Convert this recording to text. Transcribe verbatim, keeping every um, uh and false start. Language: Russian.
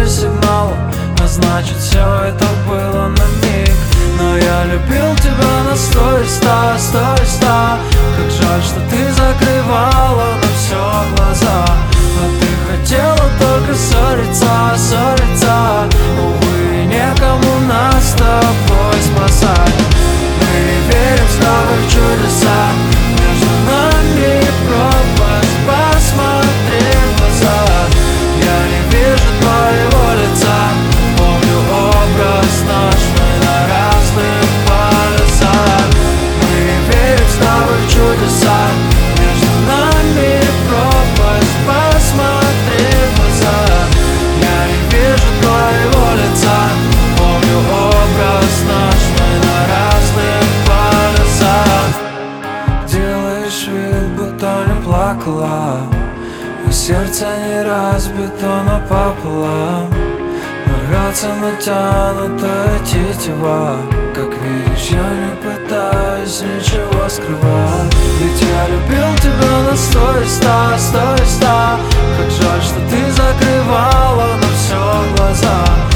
твой сигнал, а значит все это было на миг. Но я любил тебя на сто и ста, сто и ста. Как жаль, что ты закрывала на все глаза, а ты хотела только ссориться, ссориться. Увы, некому нас с тобой спасать. Мы верим с тобой в чудеса, между нами пропасть. Посмотри в глаза, я не вижу твоего лица. Помню образ наш, мы на разных полюсах. Мы верим с тобой в чудеса, между нами пропасть. Посмотри в глаза, я не вижу твоего лица. Помню образ наш, мы на разных полюсах. Делаешь вид, будто не плакала, и сердце не разбито напополам. Рвется натянутая тетива, как видишь, я не пытаюсь ничего скрывать. Ведь я любил тебя на сто и ста, сто и ста. Как жаль, что ты закрывала на все глаза,